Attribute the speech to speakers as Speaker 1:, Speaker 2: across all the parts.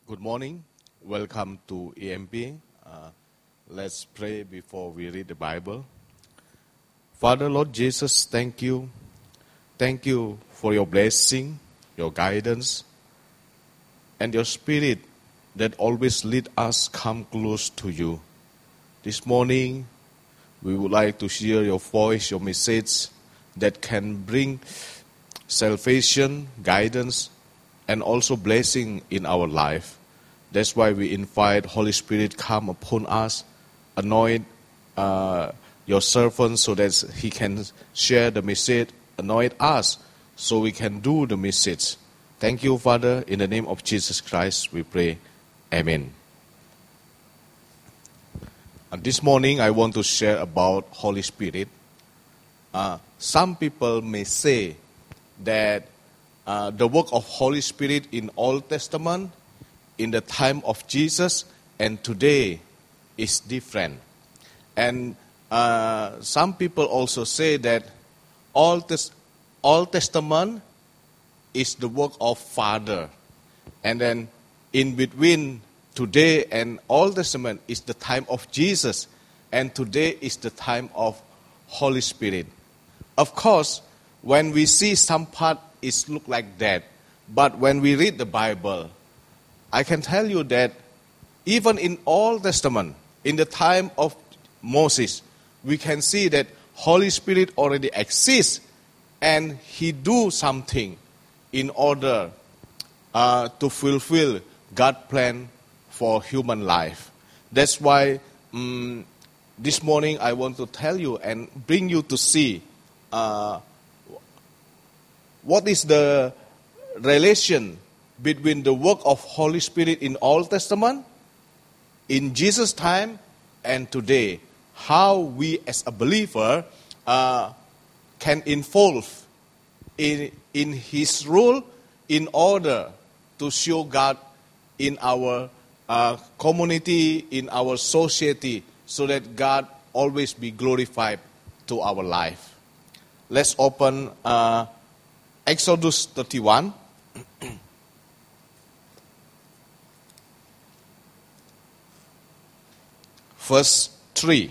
Speaker 1: Good morning. Welcome to EMP. Let's pray before we read the Bible. Father, Lord Jesus, thank you. Thank you for your blessing, your guidance, and your spirit that always lead us come close to you. This morning, we would like to hear your voice, your message that can bring salvation, guidance, and also blessing in our life. That's why we invite Holy Spirit come upon us, anoint your servant so that he can share the message, anoint us so we can do the message. Thank you, Father. In the name of Jesus Christ, we pray. Amen. And this morning, I want to share about Holy Spirit. Some people may say that the work of Holy Spirit in Old Testament, in the time of Jesus, and today is different. And some people also say that Old Testament is the work of Father. And then in between today and Old Testament is the time of Jesus. And today is the time of Holy Spirit. Of course, when we see some part, it look like that. But when we read the Bible, I can tell you that even in Old Testament, in the time of Moses, we can see that Holy Spirit already exists and he do something in order to fulfill God's plan for human life. That's why this morning I want to tell you and bring you to see what is the relation between the work of Holy Spirit in Old Testament, in Jesus' time, and today. How we as a believer can involve in His rule in order to show God in our community, in our society, so that God always be glorified to our life. Let's open Exodus 31. Verse 3.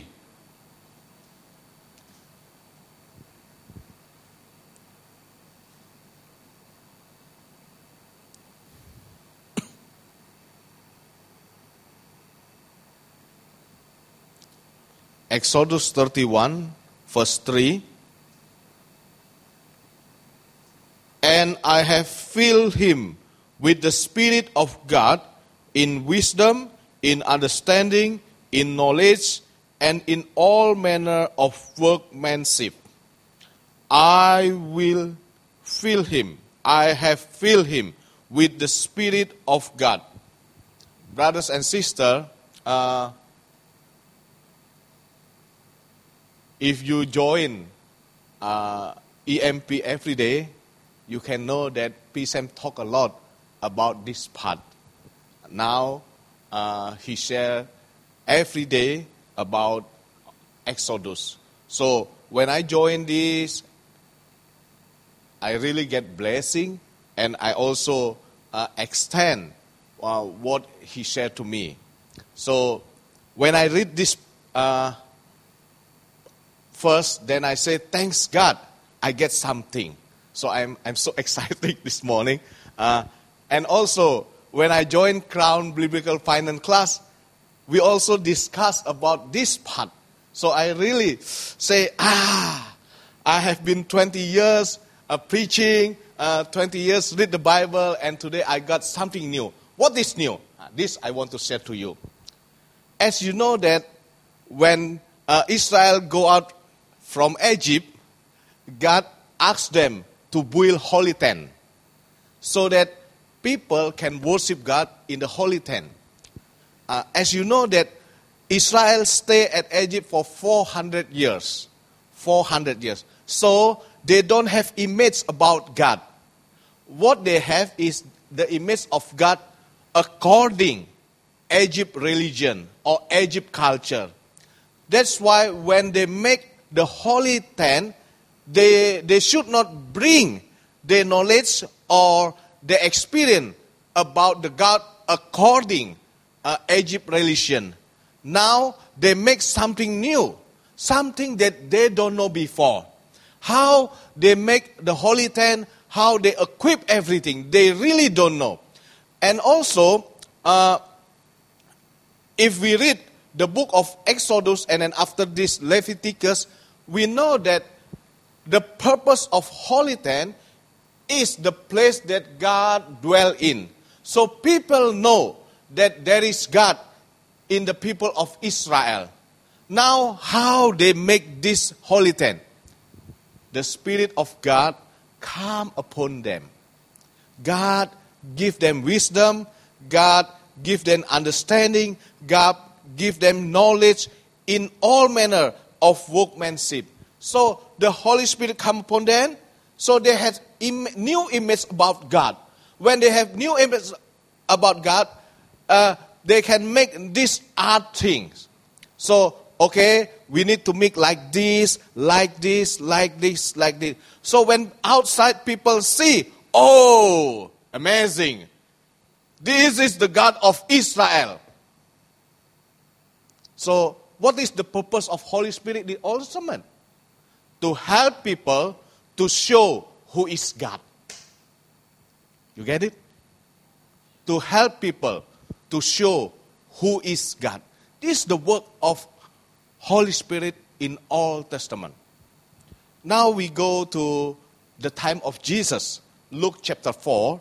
Speaker 1: Exodus 31, verse 3. And I have filled him with the Spirit of God in wisdom, in understanding, in knowledge, and in all manner of workmanship. I will fill him. I have filled him with the Spirit of God. Brothers and sisters, if you join EMP every day, you can know that PSM talk a lot about this part. Now, he share every day about Exodus. So, when I join this, I really get blessing, and I also extend what he shared to me. So, when I read this first, then I say, thanks God, I get something. So I'm so excited this morning. And also, when I joined Crown Biblical Finance class, we also discussed about this part. So I really say, I have been 20 years preaching, 20 years read the Bible, and today I got something new. What is new? This I want to share to you. As you know that when Israel go out from Egypt, God asked them to build holy tent so that people can worship God in the holy tent. As you know that Israel stayed at Egypt for 400 years. 400 years. So they don't have image about God. What they have is the image of God according Egypt religion or Egypt culture. That's why when they make the holy tent, they should not bring their knowledge or their experience about the God according Egypt religion. Now they make something new, something that they don't know before. How they make the holy tent, how they equip everything, they really don't know. And also, if we read the book of Exodus and then after this Leviticus, we know that the purpose of holy tent is the place that God dwells in. So people know that there is God in the people of Israel. Now, how they make this holy tent? The Spirit of God come upon them. God give them wisdom. God give them understanding. God give them knowledge in all manner of workmanship. So the Holy Spirit come upon them. So they had new image about God. When they have new image about God, they can make these art things. So, okay, we need to make like this, like this, like this, like this. So when outside people see, oh, amazing. This is the God of Israel. So what is the purpose of Holy Spirit in the Old Testament? To help people to show who is God. You get it? To help people to show who is God. This is the work of Holy Spirit in Old Testament. Now we go to the time of Jesus. Luke chapter 4.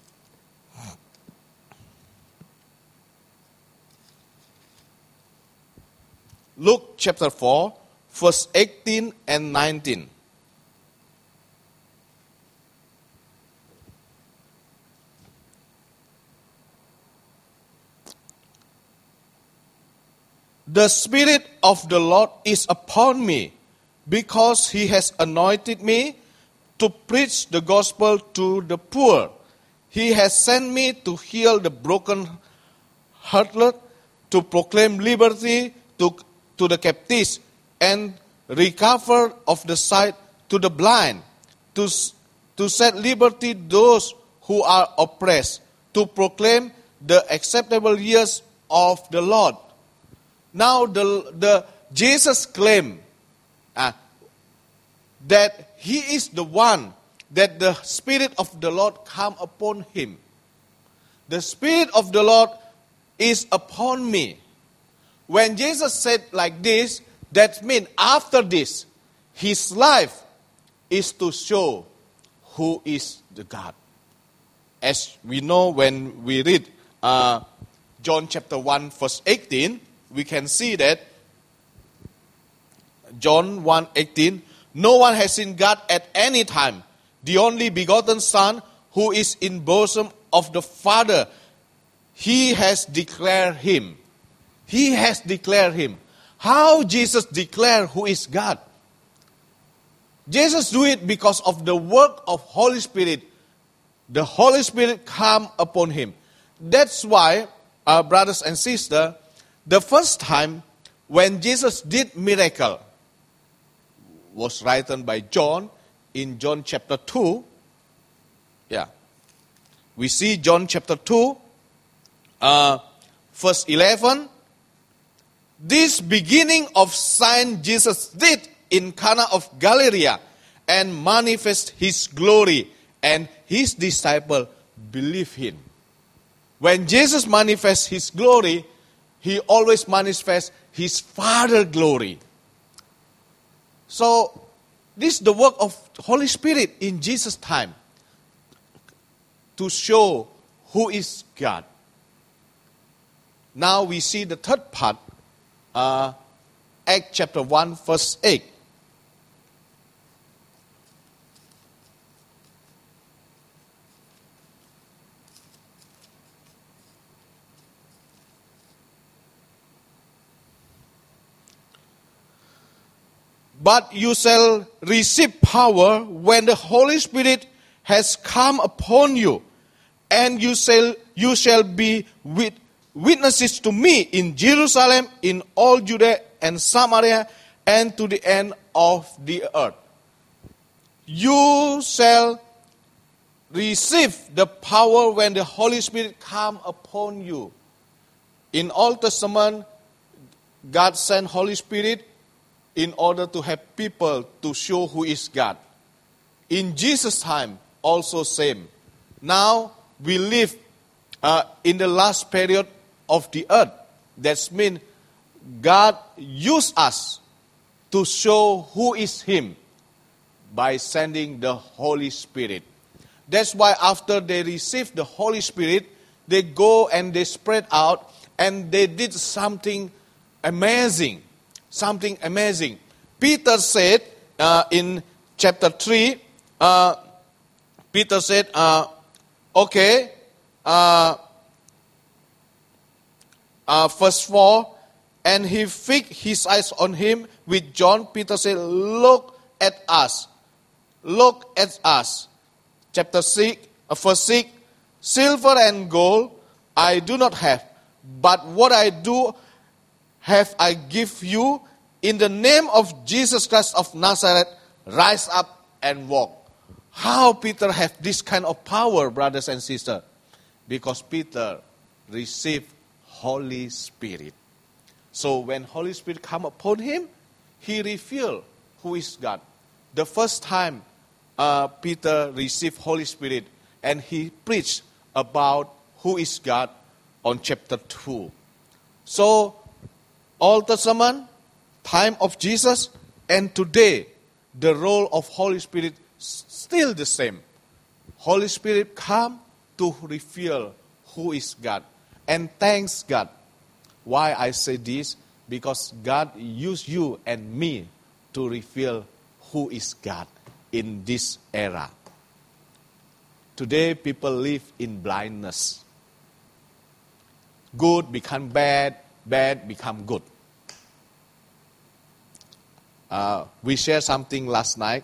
Speaker 1: Luke chapter 4, verse 18 and 19. The Spirit of the Lord is upon me, because He has anointed me to preach the gospel to the poor. He has sent me to heal the broken-hearted, to proclaim liberty to the captives, and recover of the sight to the blind, to set liberty those who are oppressed, to proclaim the acceptable years of the Lord. Now the Jesus claimed that He is the one that the Spirit of the Lord come upon Him. The Spirit of the Lord is upon me. When Jesus said like this, that means after this, His life is to show who is the God. As we know when we read John chapter 1 verse 18, we can see that John 1:18, no one has seen God at any time. The only begotten Son who is in bosom of the Father, He has declared Him. He has declared Him. How Jesus declared who is God? Jesus do it because of the work of Holy Spirit. The Holy Spirit come upon Him. That's why, brothers and sisters, the first time when Jesus did miracle was written by John in John chapter 2. Yeah. We see John chapter 2, verse 11. This beginning of sign Jesus did in Cana of Galilee and manifest His glory, and His disciples believe Him. When Jesus manifests His glory, He always manifests His Father glory. So, this is the work of Holy Spirit in Jesus' time to show who is God. Now we see the third part, Acts chapter 1 verse 8. But you shall receive power when the Holy Spirit has come upon you, and you shall be witnesses to me in Jerusalem, in all Judea and Samaria, and to the end of the earth. You shall receive the power when the Holy Spirit come upon you. In Old Testament, God sent Holy Spirit in order to have people to show who is God. In Jesus' time, also same. Now, we live in the last period of the earth. That means God used us to show who is Him by sending the Holy Spirit. That's why after they received the Holy Spirit, they go and they spread out and they did something amazing. Something amazing. Peter said in chapter 3, Peter said, verse 4, and he fixed his eyes on him with John. Peter said, look at us. Look at us. Chapter 6, verse 6, silver and gold I do not have, but what I do have I give you. In the name of Jesus Christ of Nazareth, rise up and walk. How Peter have this kind of power, brothers and sisters? Because Peter received Holy Spirit. So when Holy Spirit come upon him, he revealed who is God. The first time Peter received Holy Spirit and he preached about who is God on chapter 2. So Old Testament, time of Jesus, and today the role of Holy Spirit still the same. Holy Spirit come to reveal who is God. And thanks God. Why I say this? Because God used you and me to reveal who is God in this era. Today people live in blindness. Good become bad, bad become good. We shared something last night.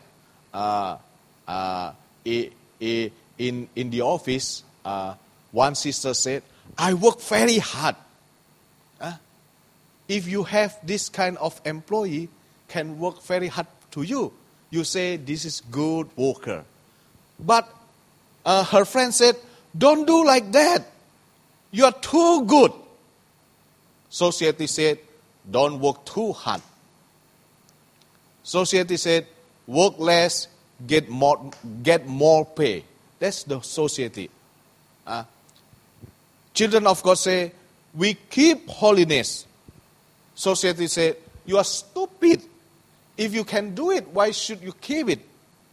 Speaker 1: In the office, one sister said, I work very hard. If you have this kind of employee, can work very hard to you, you say this is good worker. But her friend said, don't do like that. You are too good. Society said, don't work too hard. Society said, work less, get more pay. That's the society. Children of God say, we keep holiness. Society said, you are stupid. If you can do it, why should you keep it?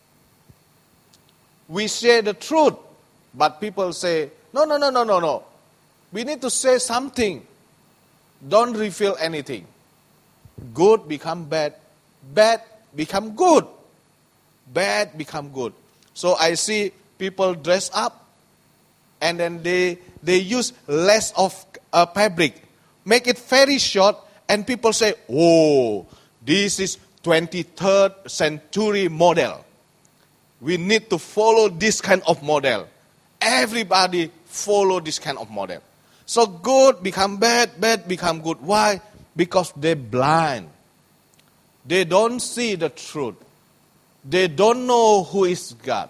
Speaker 1: We say the truth, but people say, no. We need to say something. Don't reveal anything. Good become bad. Bad become good. Bad become good. So I see people dress up and then they use less of fabric. Make it very short and people say, oh, this is 23rd century model. We need to follow this kind of model. Everybody follow this kind of model. So good become bad, bad become good. Why? Because they're blind. They don't see the truth. They don't know who is God.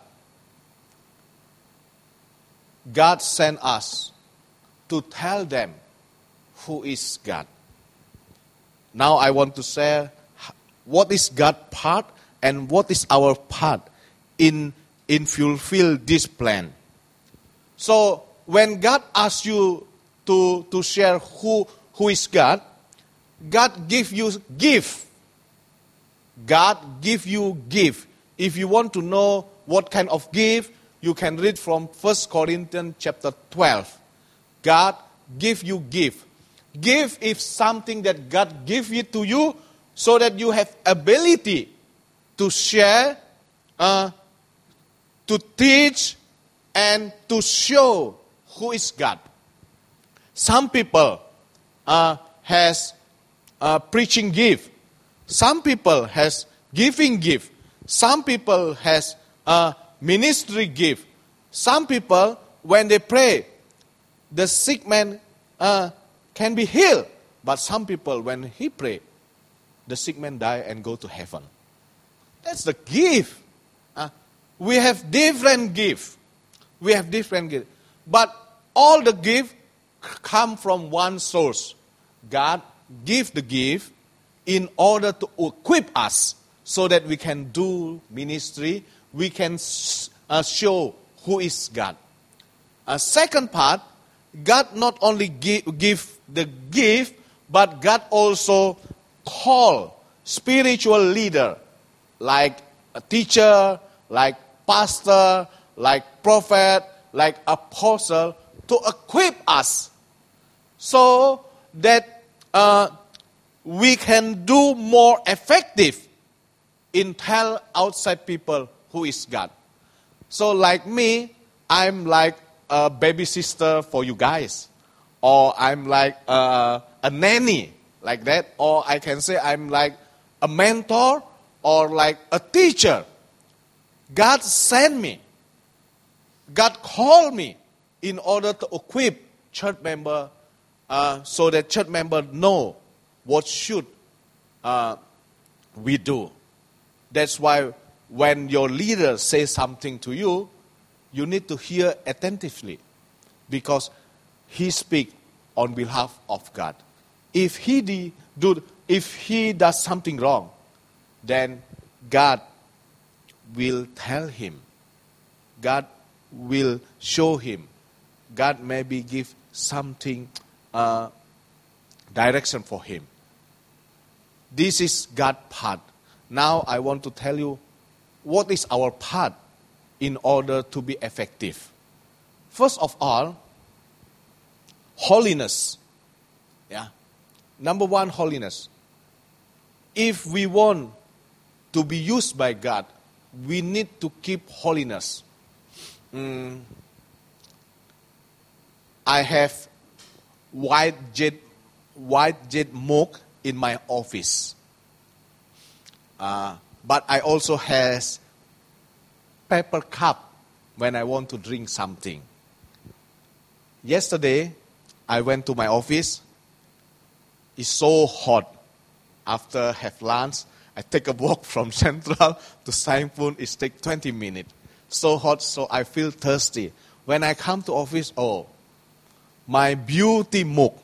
Speaker 1: God sent us to tell them who is God. Now I want to share what is God's part and what is our part in fulfill this plan. So when God asks you to share who is God, God give you gift. God give you gift. If you want to know what kind of gift, you can read from 1 Corinthians chapter 12. God give you gift. Gift is something that God give it to you so that you have ability to share, to teach, and to show who is God. Some people has preaching gift. Some people has giving gift. Some people has ministry gift. Some people, when they pray, the sick man can be healed. But some people, when he pray, the sick man die and go to heaven. That's the gift. We have different gift. We have different gifts. But all the gifts come from one source. God gives the gift in order to equip us so that we can do ministry. We can show who is God. Second part, God not only give the gift, but God also call spiritual leader, like a teacher, like pastor, like prophet, like apostle, to equip us so that we can do more effective in tell outside people who is God. So like me, I'm like a baby sister for you guys. Or I'm like a nanny, like that. Or I can say I'm like a mentor or like a teacher. God sent me. God called me in order to equip church member so that church member know what should we do. That's why when your leader says something to you, you need to hear attentively, because he speaks on behalf of God. If he does something wrong, then God will tell him. God will show him. God maybe give something direction for him. This is God's part. Now I want to tell you what is our part in order to be effective. First of all, holiness. Yeah. Number one, holiness. If we want to be used by God, we need to keep holiness. I have white jet mug in my office. But I also has paper cup when I want to drink something. Yesterday, I went to my office. It's so hot. After have lunch, I take a walk from Central to Saipun. It takes 20 minutes. So hot, so I feel thirsty. When I come to office, my beauty mug,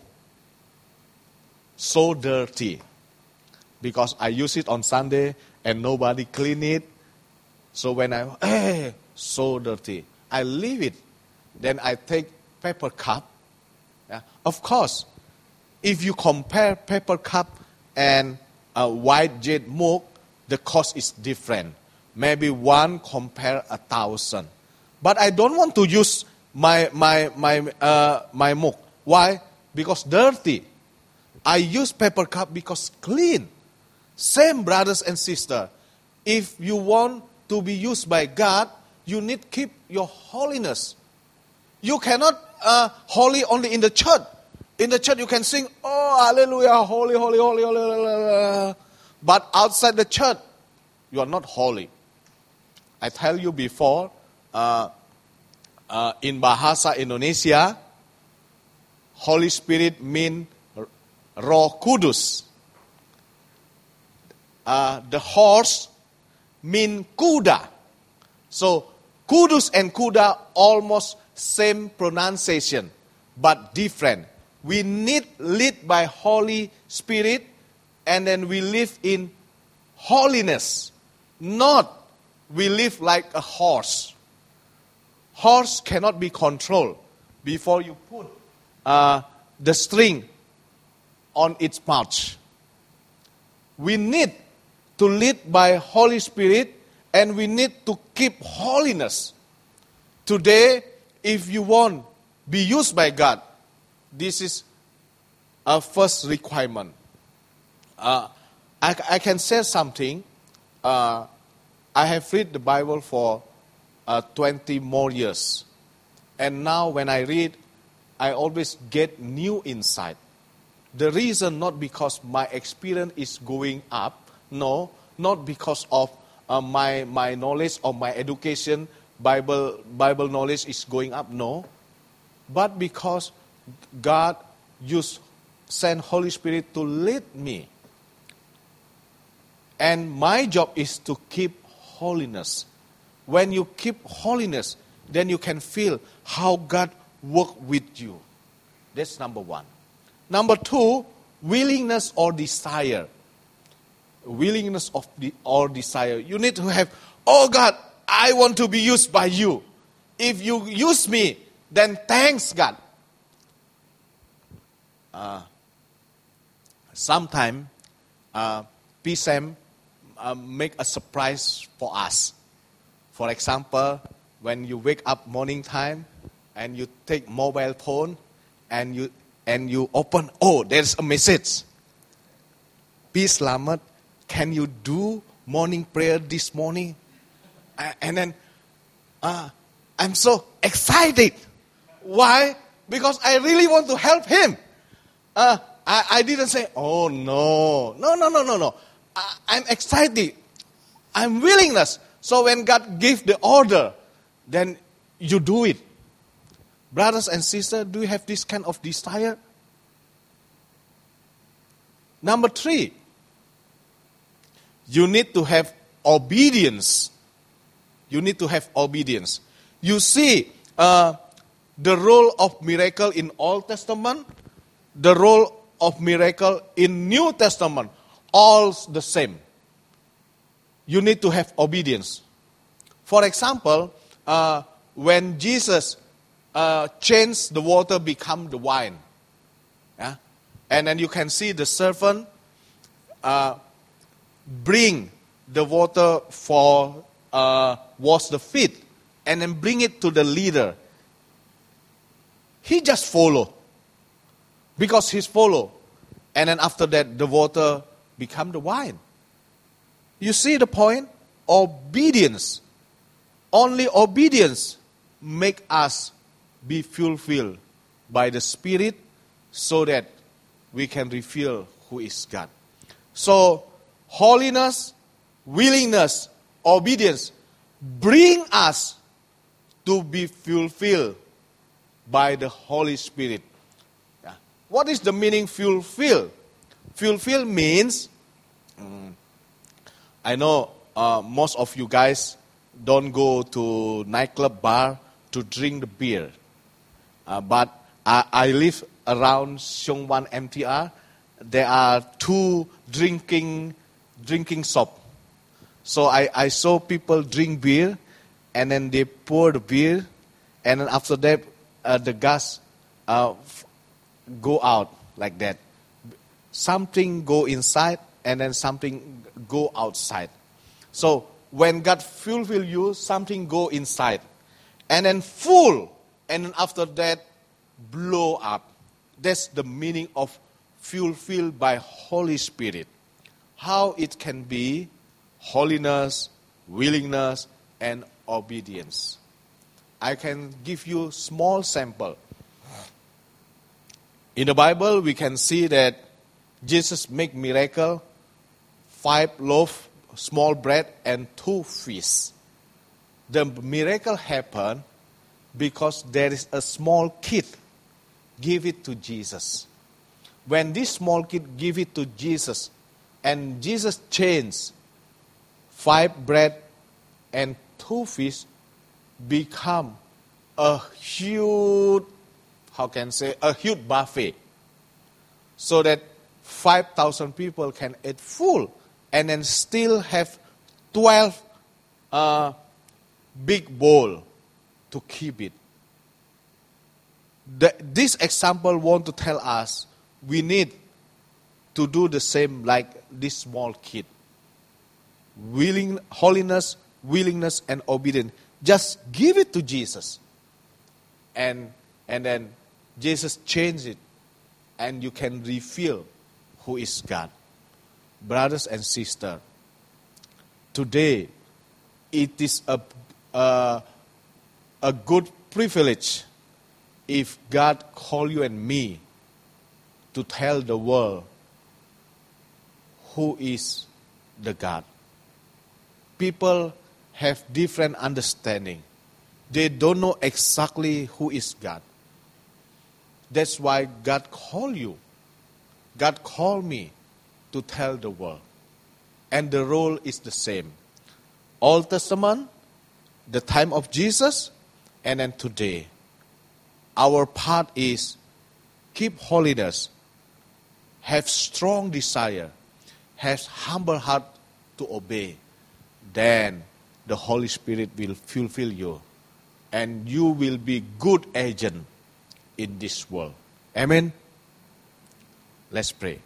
Speaker 1: so dirty. Because I use it on Sunday and nobody clean it. So when so dirty. I leave it. Then I take paper cup. Yeah. Of course, if you compare paper cup and a white jet mug, the cost is different. Maybe one compare 1,000. But I don't want to use my mug. Why? Because dirty. I use paper cup because clean. Same, brothers and sisters. If you want to be used by God, you need to keep your holiness. You cannot holy only in the church. In the church you can sing, oh, hallelujah, holy, holy, holy, holy, holy. But outside the church, you are not holy. I tell you before, in Bahasa Indonesia, Holy Spirit means Roh Kudus. The horse means kuda. So kudus and kuda almost same pronunciation, but different. We need lead by Holy Spirit, and then we live in holiness. Not we live like a horse. Horse cannot be controlled before you put the string on its mouth. We need to lead by Holy Spirit, and we need to keep holiness. Today, if you want to be used by God, this is a first requirement. I can say something. I have read the Bible for 20 more years. And now when I read, I always get new insight. The reason not because my experience is going up. No, not because of my knowledge or my education, Bible knowledge is going up. No, but because God sent Holy Spirit to lead me. And my job is to keep holiness. When you keep holiness, then you can feel how God works with you. That's number one. Number two, willingness or desire. Willingness or desire. You need to have, oh God, I want to be used by you. If you use me, then thanks God. Sometimes PSAM make a surprise for us. For example, when you wake up morning time and you take mobile phone and you open, oh, there's a message. Peace Lamat, can you do morning prayer this morning? And then I'm so excited. Why? Because I really want to help him. I didn't say, oh no. I'm excited. I'm willingness. So when God gives the order, then you do it. Brothers and sisters, do you have this kind of desire? Number three, you need to have obedience. You need to have obedience. You see, the role of miracle in Old Testament, the role of miracle in New Testament, all the same. You need to have obedience. For example, when Jesus changed the water become the wine, yeah? And then you can see the servant bring the water for wash the feet, and then bring it to the leader. He just follow, because he's follow, and then after that the water become the wine. You see the point? Obedience. Only obedience make us be fulfilled by the Spirit, so that we can reveal who is God. So holiness, willingness, obedience bring us to be fulfilled by the Holy Spirit. Yeah. What is the meaning fulfill? Fulfill means, I know most of you guys don't go to nightclub bar to drink the beer. But I live around Seongwan MTR. There are 2 drinking shop. So I saw people drink beer, and then they pour the beer, and then after that the gas go out like that. Something go inside, and then something go outside. So when God fulfill you, something go inside, and then full, and then after that blow up. That's the meaning of fulfilled by Holy Spirit. How it can be holiness, willingness, and obedience. I can give you small sample. In the Bible, we can see that Jesus make miracle, 5 loaves, small bread, and 2 fish. The miracle happened because there is a small kid give it to Jesus. When this small kid give it to Jesus, and Jesus changed 5 bread and 2 fish become a huge, a huge buffet, so that 5,000 people can eat full, and then still have 12 big bowl to keep it. This example want to tell us we need to do the same like this small kid. Holiness, willingness, and obedience. Just give it to Jesus. And then Jesus changed it. And you can reveal who is God. Brothers and sisters, today it is a good privilege if God call you and me to tell the world who is the God. People have different understanding. They don't know exactly who is God. That's why God called you. God called me to tell the world. And the role is the same. Old Testament, the time of Jesus, And then today, our part is keep holiness, have strong desire, have humble heart to obey. Then the Holy Spirit will fulfill you, and you will be good agent in this world. Amen. Let's pray.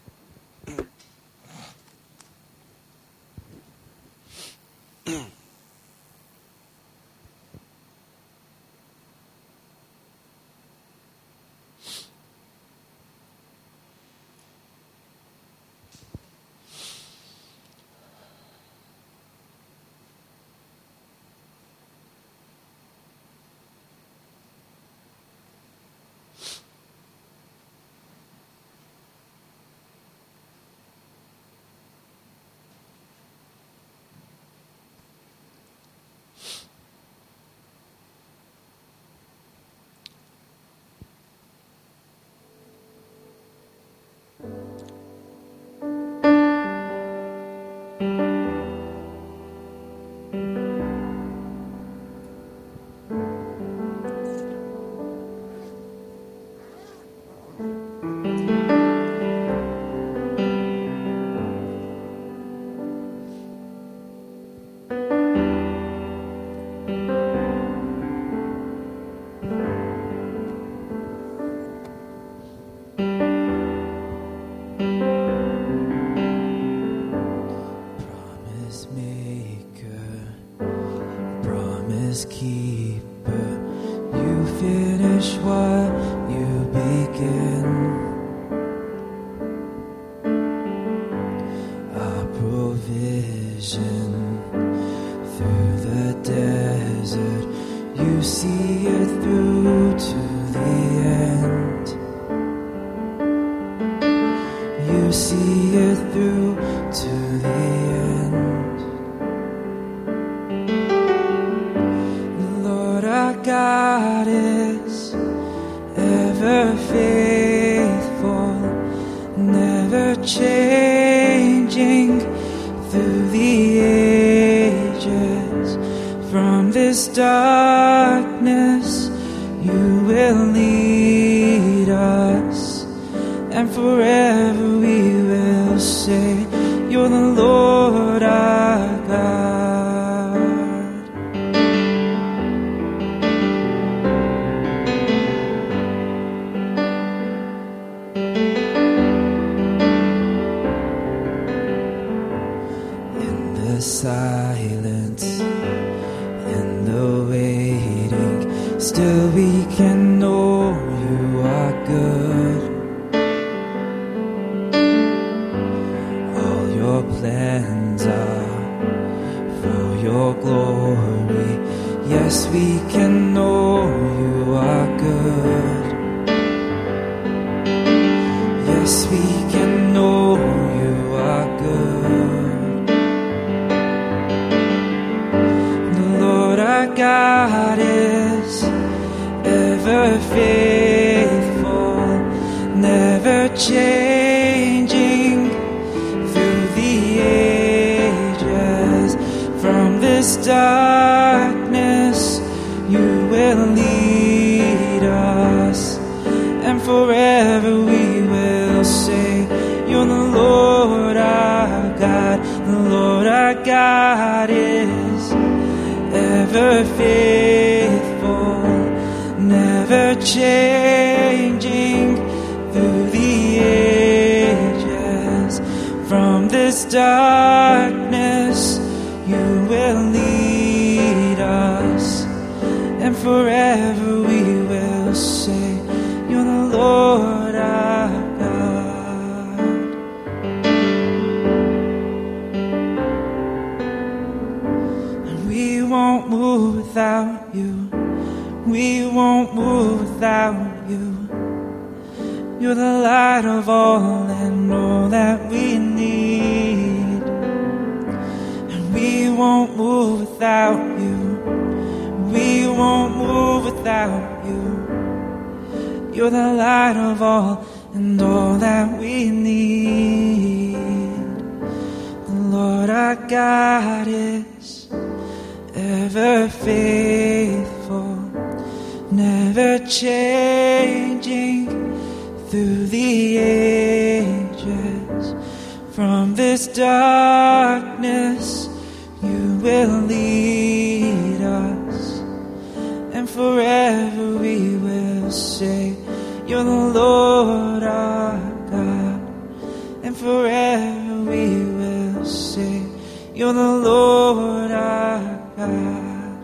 Speaker 2: unchanging through the ages. From this darkness you will lead us, and forever we will say, you're the Lord our God. And forever we will say, you're the Lord our God.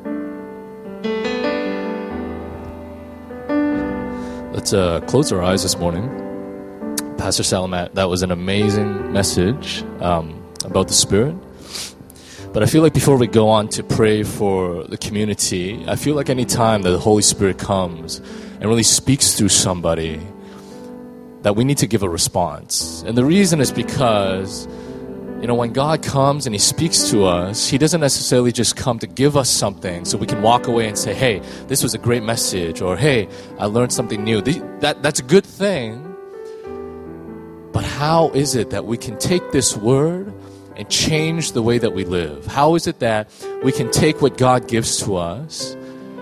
Speaker 3: Let's close our eyes this morning. Pastor Salamat, that was an amazing message about the Spirit. But I feel like before we go on to pray for the community, I feel like any time that the Holy Spirit comes and really speaks through somebody, that we need to give a response. And the reason is because, when God comes and He speaks to us, He doesn't necessarily just come to give us something so we can walk away and say, hey, this was a great message, or hey, I learned something new. That's a good thing. But how is it that we can take this word and change the way that we live? How is it that we can take what God gives to us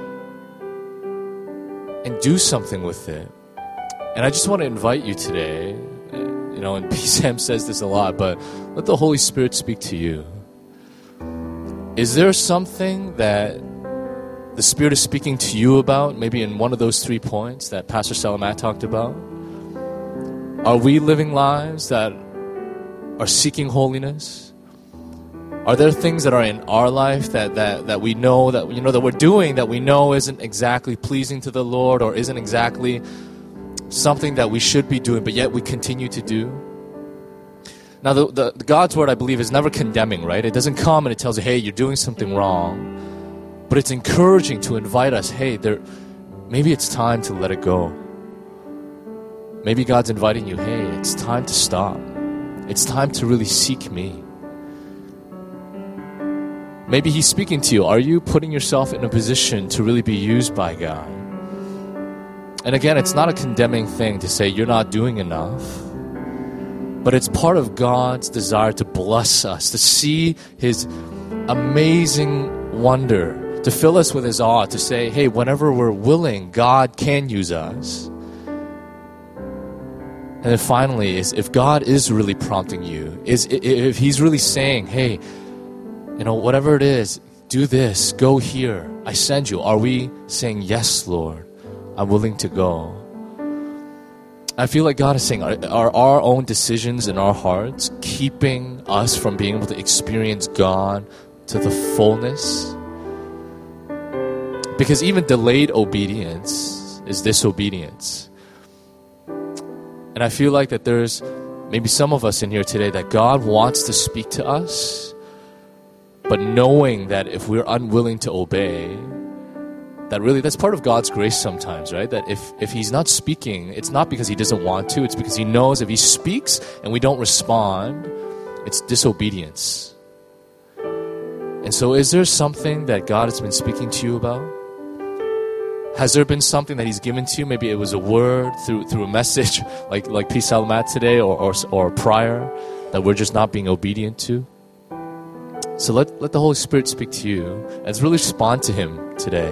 Speaker 3: and do something with it? And I just want to invite you today, and P-Sam says this a lot, but let the Holy Spirit speak to you. Is there something that the Spirit is speaking to you about, maybe in one of those 3 points that Pastor Salamat talked about? Are we living lives that are seeking holiness? Are there things that are in our life that we know that we're doing that we know isn't exactly pleasing to the Lord, or isn't exactly something that we should be doing, but yet we continue to do? Now, the God's word, I believe, is never condemning, right? It doesn't come and it tells you, hey, you're doing something wrong. But it's encouraging to invite us, hey, maybe it's time to let it go. Maybe God's inviting you, hey, it's time to stop. It's time to really seek me. Maybe He's speaking to you. Are you putting yourself in a position to really be used by God? And again, it's not a condemning thing to say you're not doing enough, but it's part of God's desire to bless us, to see His amazing wonder, to fill us with His awe, to say, hey, whenever we're willing, God can use us. And then finally, if God is really prompting you, if He's really saying, hey, whatever it is, do this, go here, I send you. Are we saying, yes, Lord, I'm willing to go? I feel like God is saying, are our own decisions in our hearts keeping us from being able to experience God to the fullness? Because even delayed obedience is disobedience. And I feel like that there's maybe some of us in here today that God wants to speak to us, but knowing that if we're unwilling to obey, that's part of God's grace sometimes, right? That if He's not speaking, it's not because He doesn't want to, it's because He knows if He speaks and we don't respond, it's disobedience. And so is there something that God has been speaking to you about? Has there been something that He's given to you? Maybe it was a word through a message like P. Salamat today or prior that we're just not being obedient to. So let the Holy Spirit speak to you and really respond to Him today.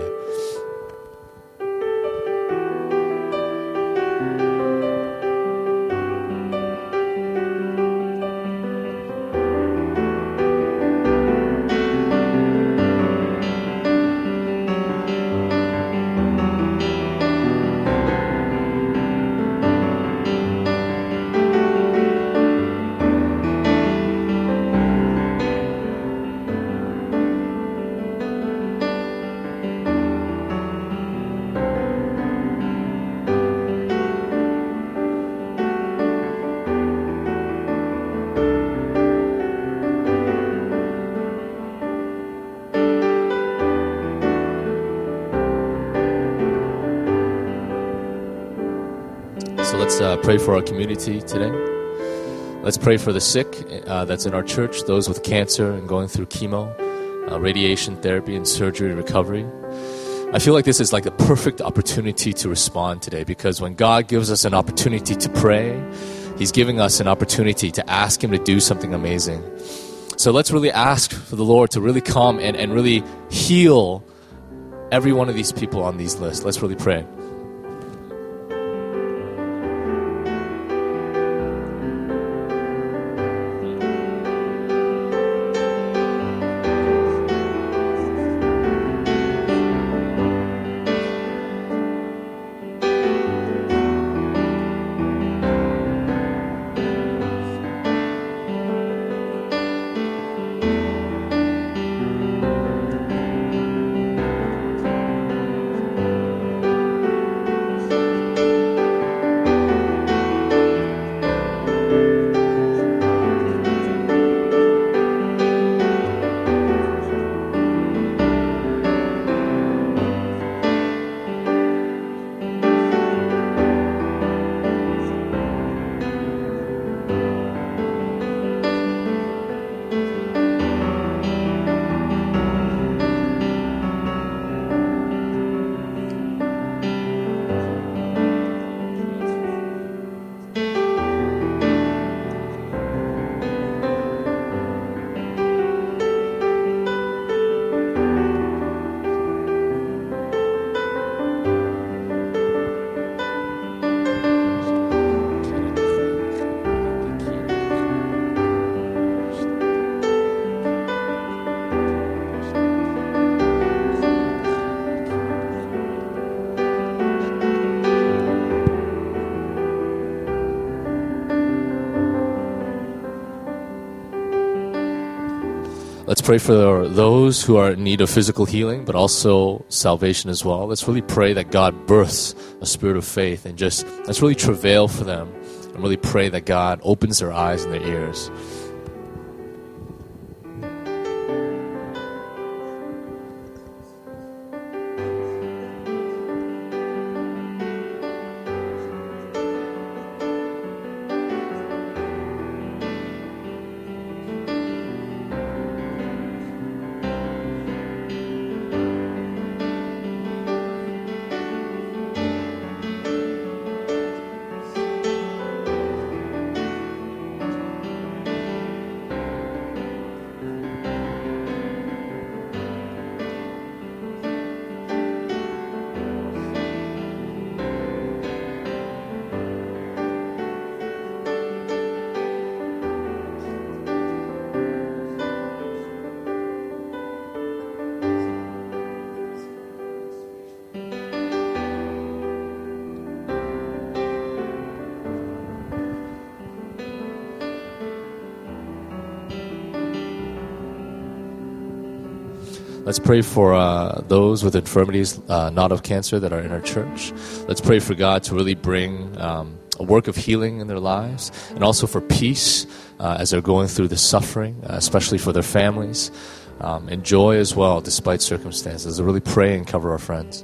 Speaker 3: So let's pray for our community today. Let's pray for the sick that's in our church, those with cancer and going through chemo, radiation therapy and surgery recovery. I feel like this is like the perfect opportunity to respond today, because when God gives us an opportunity to pray, He's giving us an opportunity to ask Him to do something amazing. So let's really ask for the Lord to really come and really heal every one of these people on these lists. Let's really pray. Let's pray for those who are in need of physical healing, but also salvation as well. Let's really pray that God births a spirit of faith and just let's really travail for them and really pray that God opens their eyes and their ears. Let's pray for those with infirmities, not of cancer, that are in our church. Let's pray for God to really bring a work of healing in their lives, and also for peace as they're going through the suffering, especially for their families, and joy as well, despite circumstances. Really pray and cover our friends.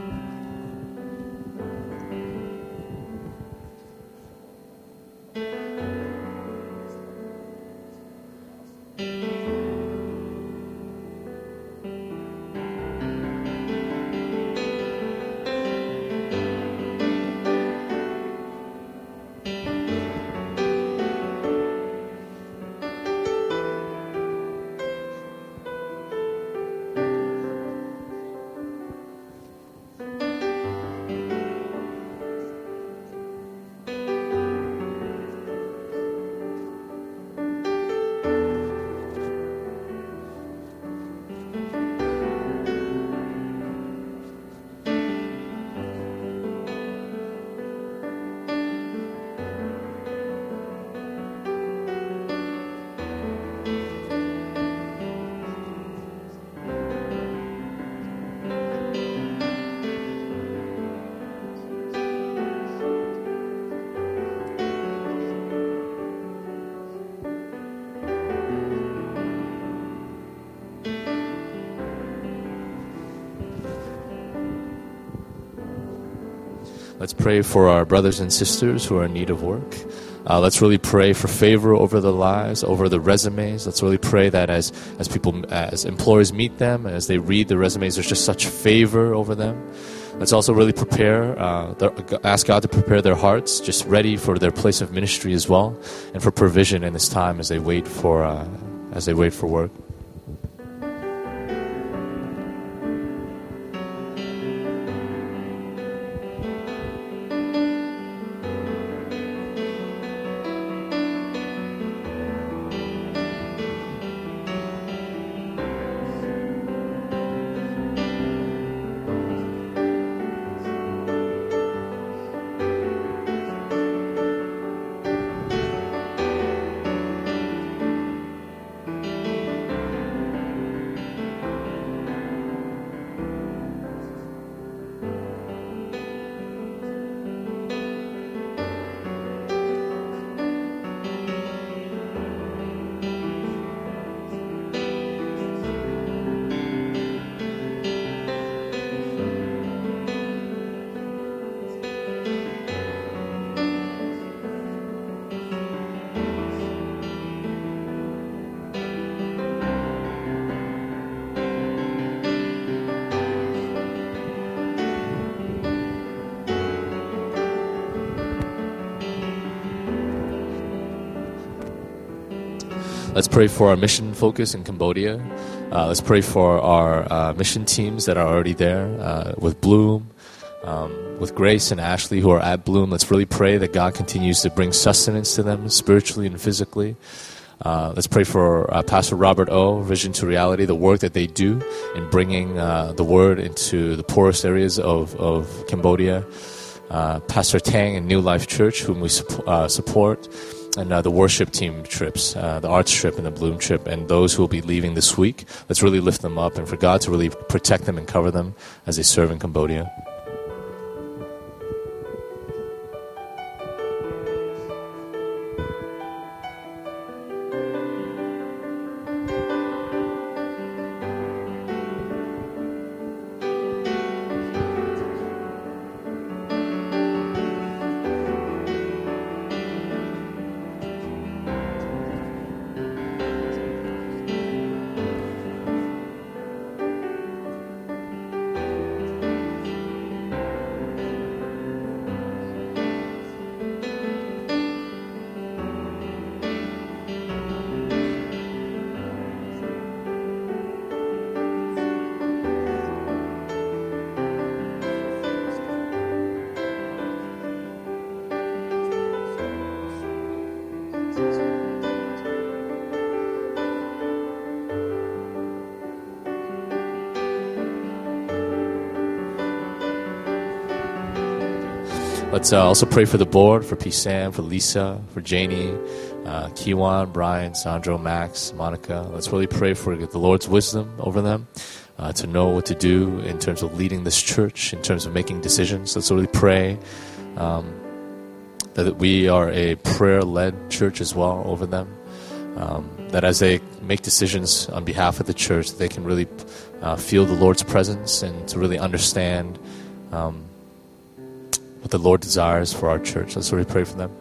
Speaker 3: Let's pray for our brothers and sisters who are in need of work. Let's really pray for favor over their lives, over the resumes. Let's really pray that as employers meet them, as they read the resumes, there's just such favor over them. Let's also really prepare, ask God to prepare their hearts, just ready for their place of ministry as well, and for provision in this time as they wait for work. Let's pray for our mission focus in Cambodia. Let's pray for our mission teams that are already there with Bloom, with Grace and Ashley who are at Bloom. Let's really pray that God continues to bring sustenance to them spiritually and physically. Let's pray for Pastor Robert O, Vision to Reality, the work that they do in bringing the word into the poorest areas of Cambodia. Pastor Tang and New Life Church, whom we support. and the worship team trips, the arts trip and the Bloom trip, and those who will be leaving this week. Let's really lift them up and for God to really protect them and cover them as they serve in Cambodia. Let's also pray for the board, for P-Sam, for Lisa, for Janie, Kiwan, Brian, Sandro, Max, Monica. Let's really pray for the Lord's wisdom over them to know what to do in terms of leading this church, in terms of making decisions. Let's really pray that we are a prayer-led church as well over them, that as they make decisions on behalf of the church, they can really feel the Lord's presence and to really understand what the Lord desires for our church. Let's really pray for them.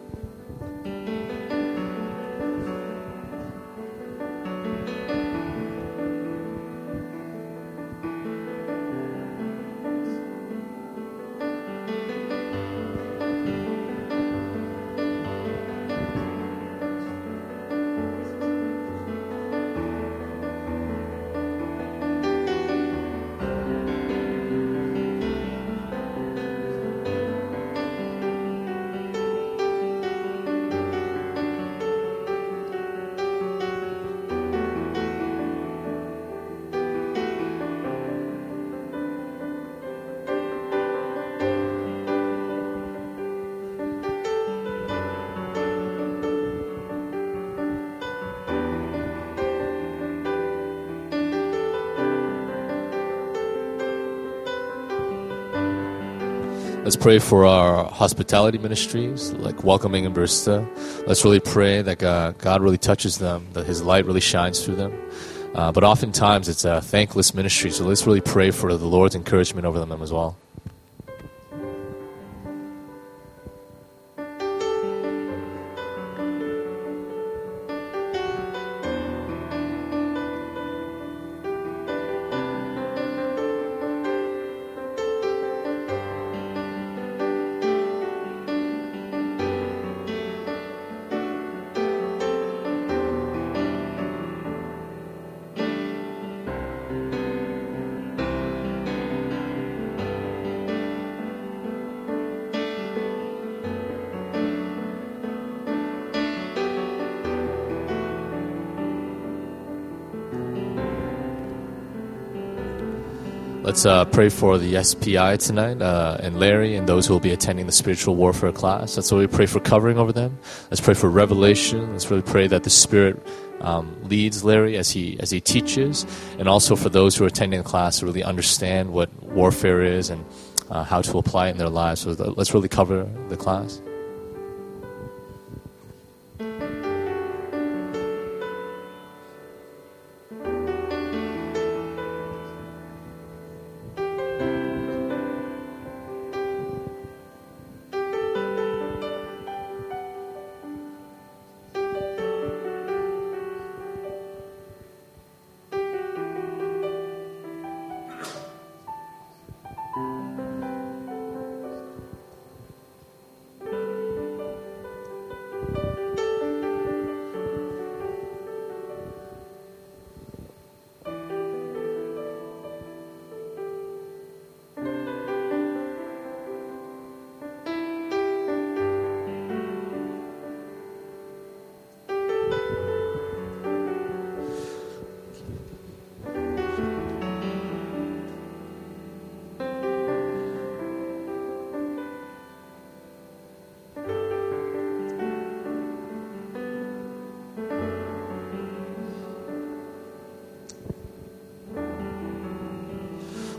Speaker 3: Let's pray for our hospitality ministries, like Welcoming and Barista. Let's really pray that God really touches them, that His light really shines through them. But oftentimes it's a thankless ministry, so let's really pray for the Lord's encouragement over them as well. Let's pray for the SPI tonight and Larry and those who will be attending the spiritual warfare class. Let's really pray for covering over them. Let's pray for revelation. Let's really pray that the Spirit leads Larry as he teaches, and also for those who are attending the class to really understand what warfare is and how to apply it in their lives. So let's really cover the class.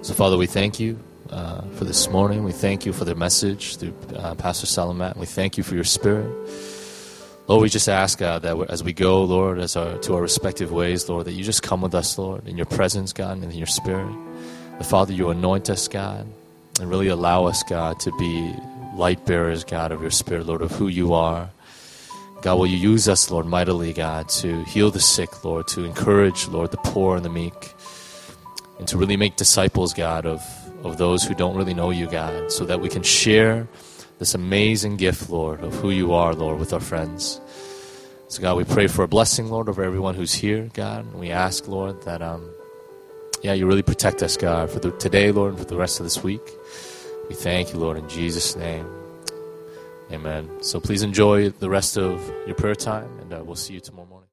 Speaker 3: So, Father, we thank you for this morning. We thank you for the message through Pastor Salamat. We thank you for your Spirit. Lord, we just ask, God, that as we go, Lord, to our respective ways, Lord, that you just come with us, Lord, in your presence, God, and in your Spirit. The Father, you anoint us, God, and really allow us, God, to be light bearers, God, of your Spirit, Lord, of who you are. God, will you use us, Lord, mightily, God, to heal the sick, Lord, to encourage, Lord, the poor and the meek, and to really make disciples, God, of those who don't really know you, God, so that we can share this amazing gift, Lord, of who you are, Lord, with our friends. So, God, we pray for a blessing, Lord, over everyone who's here, God. And we ask, Lord, that, you really protect us, God, for today, Lord, and for the rest of this week. We thank you, Lord, in Jesus' name. Amen. So please enjoy the rest of your prayer time, and we'll see you tomorrow morning.